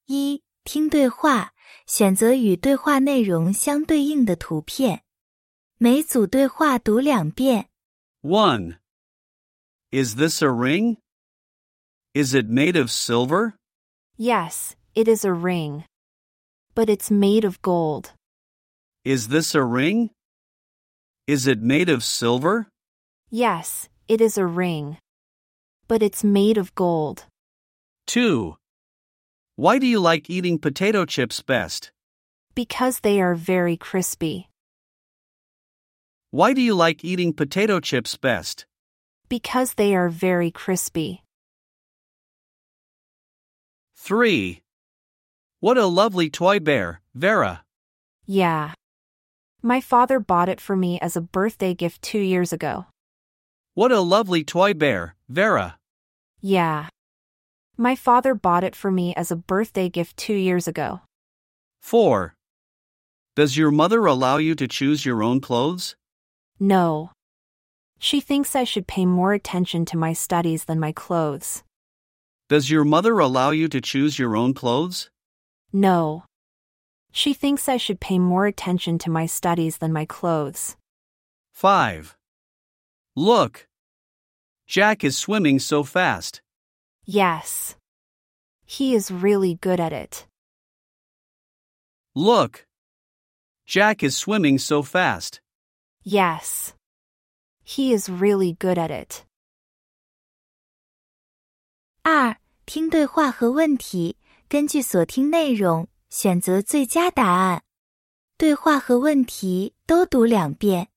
一、听对话，选择与对话内容相对应的图片。每组对话读2遍。 1. Is this a ring? Is it made of silver? Yes, it is a ring. But it's made of gold. Is this a ring? Is it made of silver? Yes, it is a ring. But it's made of gold. 2. Why do you like eating potato chips best? Because they are very crispy. Why do you like eating potato chips best? Because they are very crispy. 3. What a lovely toy bear, Vera. Yeah. My father bought it for me as a birthday gift 2 years ago. What a lovely toy bear, Vera. Yeah. My father bought it for me as a birthday gift 2 years ago. 4. Does your mother allow you to choose your own clothes? No. She thinks I should pay more attention to my studies than my clothes. Does your mother allow you to choose your own clothes? No. She thinks I should pay more attention to my studies than my clothes. 5. Look. Jack is swimming so fast. Yes. He is really good at it. Look. Jack is swimming so fast. Yes. He is really good at it. 2. 听对话和问题，根据所听内容，选择最佳答案。对话和问题都读2遍。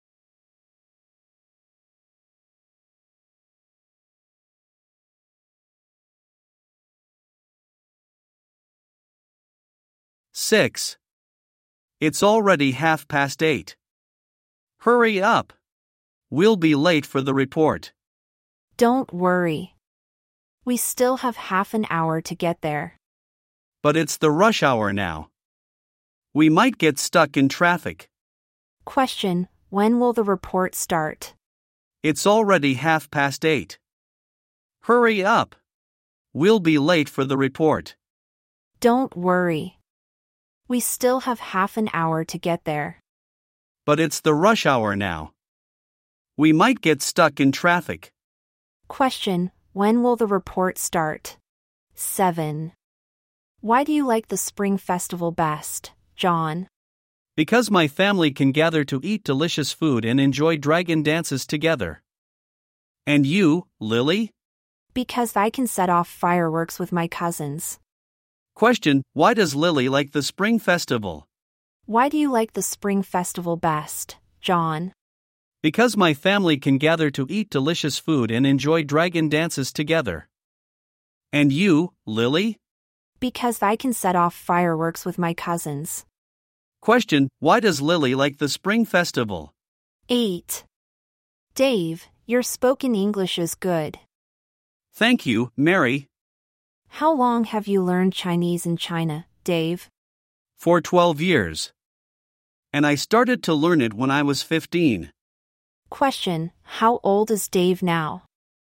6. It's already 8:30. Hurry up. We'll be late for the report. Don't worry. We still have half an hour to get there. But it's the rush hour now. We might get stuck in traffic. Question: when will the report start? It's already 8:30. Hurry up. We'll be late for the report. Don't worry. We still have half an hour to get there. But it's the rush hour now. We might get stuck in traffic. Question: when will the report start? 7. Why do you like the Spring Festival best, John? Because my family can gather to eat delicious food and enjoy dragon dances together. And you, Lily? Because I can set off fireworks with my cousins. Question: why does Lily like the Spring Festival? Why do you like the Spring Festival best, John? Because my family can gather to eat delicious food and enjoy dragon dances together. And you, Lily? Because I can set off fireworks with my cousins. Question: why does Lily like the Spring Festival? 8. Dave, your spoken English is good. Thank you, Mary. How long have you learned Chinese in China, Dave? For 12 years. And I started to learn it when I was 15. Question: how old is Dave now?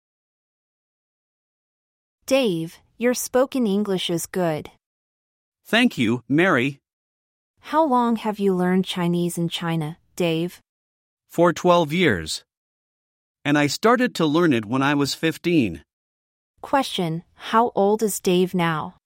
Dave, your spoken English is good. Thank you, Mary. How long have you learned Chinese in China, Dave? For 12 years. And I started to learn it when I was 15. Question: how old is Dave now?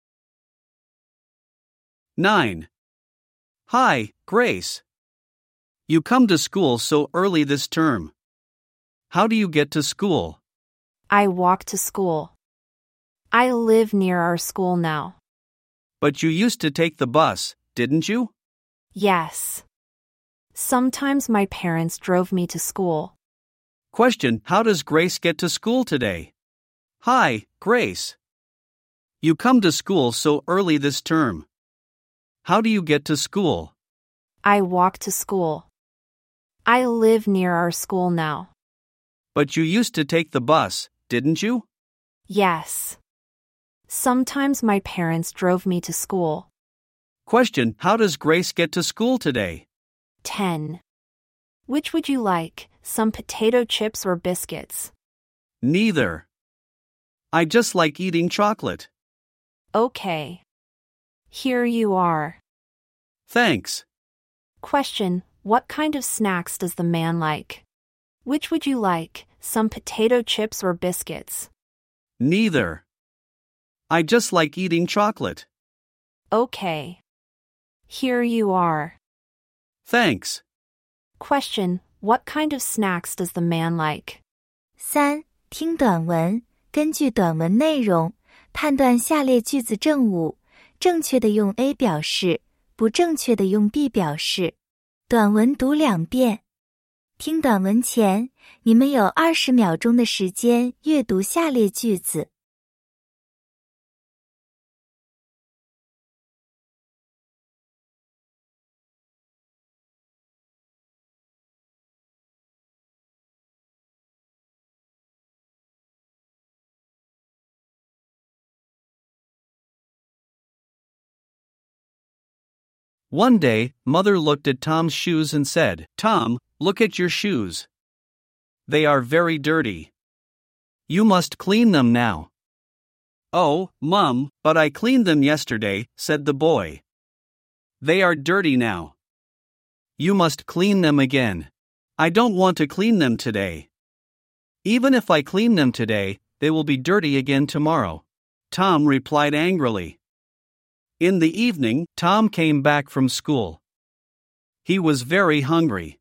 9. Hi, Grace. You come to school so early this term. How do you get to school? I walk to school. I live near our school now. But you used to take the bus, didn't you? Yes. Sometimes my parents drove me to school. Question: how does Grace get to school today? Hi, Grace. You come to school so early this term. How do you get to school? I walk to school. I live near our school now. But you used to take the bus, didn't you? Yes. Sometimes my parents drove me to school. Question: how does Grace get to school today? 10. Which would you like, some potato chips or biscuits? Neither. I just like eating chocolate. Okay. Here you are. Thanks. Question: What kind of snacks does the man like? Which would you like, some potato chips or biscuits? Neither. I just like eating chocolate. Okay. Here you are. Thanks. Question: What kind of snacks does the man like? 3. 听短文，根据短文内容，判断下列句子正误，正确的用 A 表示，不正确的用 B 表示。短文读2遍。听短文前，你们有20秒钟的时间阅读下列句子。 One day, Mother looked at Tom's shoes and said, "Tom, look at your shoes. They are very dirty. You must clean them now." "Oh, Mom, but I cleaned them yesterday," said the boy. "They are dirty now. You must clean them again." "I don't want to clean them today. Even if I clean them today, they will be dirty again tomorrow," Tom replied angrily. In the evening, Tom came back from school. He was very hungry.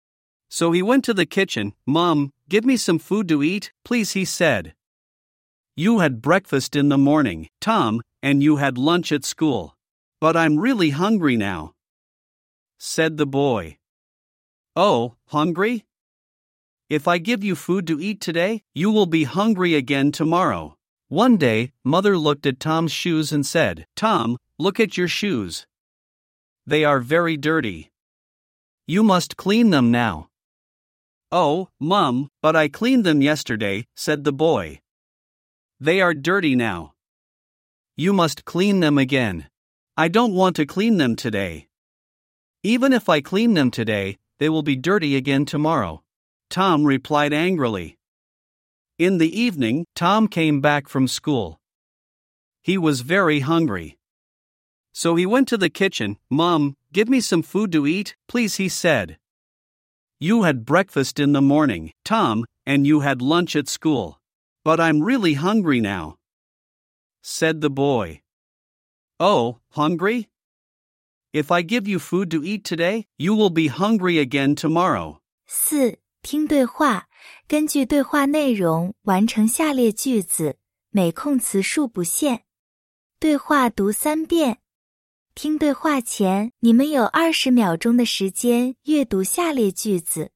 So he went to the kitchen. "Mom, give me some food to eat, please," he said. "You had breakfast in the morning, Tom, and you had lunch at school. But I'm really hungry now," said the boy. "Oh, hungry? If I give you food to eat today, you will be hungry again tomorrow." One day, Mother looked at Tom's shoes and said, "Tom, look at your shoes. They are very dirty. You must clean them now." "Oh, Mom, but I cleaned them yesterday," said the boy. "They are dirty now. You must clean them again." "I don't want to clean them today. Even if I clean them today, they will be dirty again tomorrow," Tom replied angrily. In the evening, Tom came back from school. He was very hungry. So he went to the kitchen. "Mom, give me some food to eat, please," he said. "You had breakfast in the morning, Tom, and you had lunch at school. But I'm really hungry now," said the boy. "Oh, hungry? If I give you food to eat today, you will be hungry again tomorrow." 4. 听对话，根据对话内容完成下列句子，每空词数不限。对话读3遍。听对话前，你们有20秒钟的时间阅读下列句子。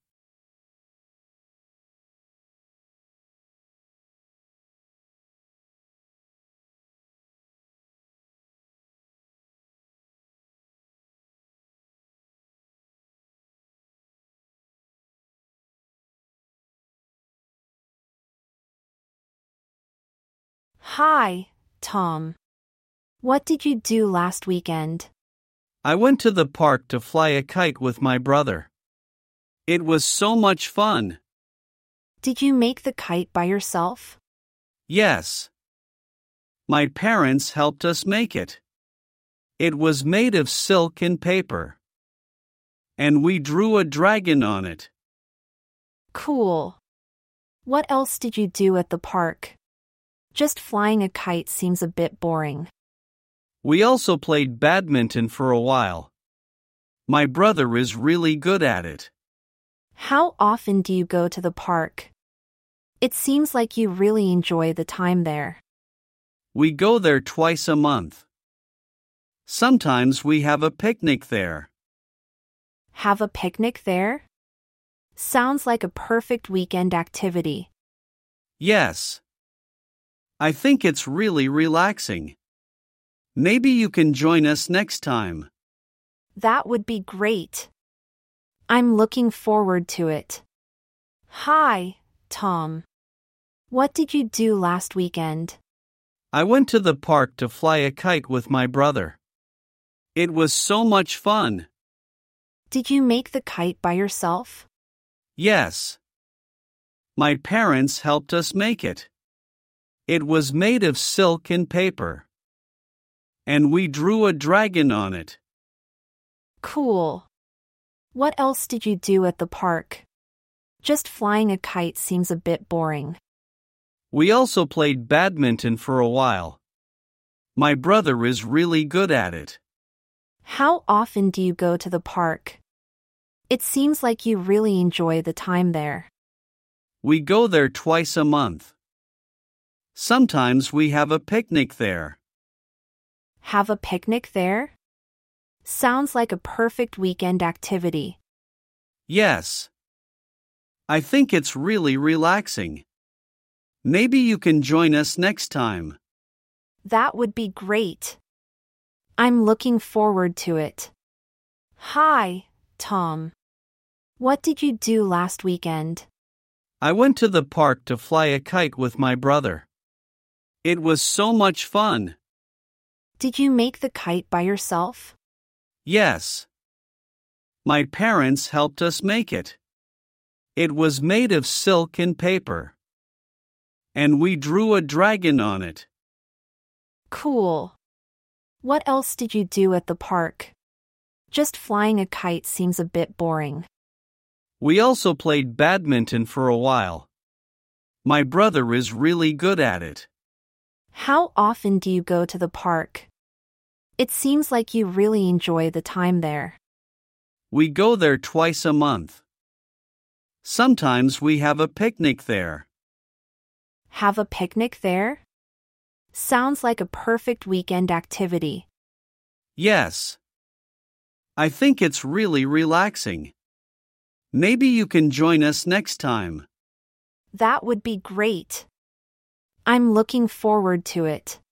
Hi, Tom. What did you do last weekend? I went to the park to fly a kite with my brother. It was so much fun. Did you make the kite by yourself? Yes. My parents helped us make it. It was made of silk and paper. And we drew a dragon on it. Cool. What else did you do at the park? Just flying a kite seems a bit boring. We also played badminton for a while. My brother is really good at it. How often do you go to the park? It seems like you really enjoy the time there. We go there twice a month. Sometimes we have a picnic there. Have a picnic there? Sounds like a perfect weekend activity. Yes. I think it's really relaxing. Maybe you can join us next time. That would be great. I'm looking forward to it. Hi, Tom. What did you do last weekend? I went to the park to fly a kite with my brother. It was so much fun. Did you make the kite by yourself? Yes. My parents helped us make it. It was made of silk and paper. And we drew a dragon on it. Cool. What else did you do at the park? Just flying a kite seems a bit boring. We also played badminton for a while. My brother is really good at it. How often do you go to the park? It seems like you really enjoy the time there. We go there twice a month. Sometimes we have a picnic there. Have a picnic there? Sounds like a perfect weekend activity. Yes. I think it's really relaxing. Maybe you can join us next time. That would be great. I'm looking forward to it. Hi, Tom. What did you do last weekend? I went to the park to fly a kite with my brother. It was so much fun. Did you make the kite by yourself? Yes. My parents helped us make it. It was made of silk and paper. And we drew a dragon on it. Cool. What else did you do at the park? Just flying a kite seems a bit boring. We also played badminton for a while. My brother is really good at it. How often do you go to the park? It seems like you really enjoy the time there. We go there twice a month. Sometimes we have a picnic there. Have a picnic there? Sounds like a perfect weekend activity. Yes. I think it's really relaxing. Maybe you can join us next time. That would be great. I'm looking forward to it.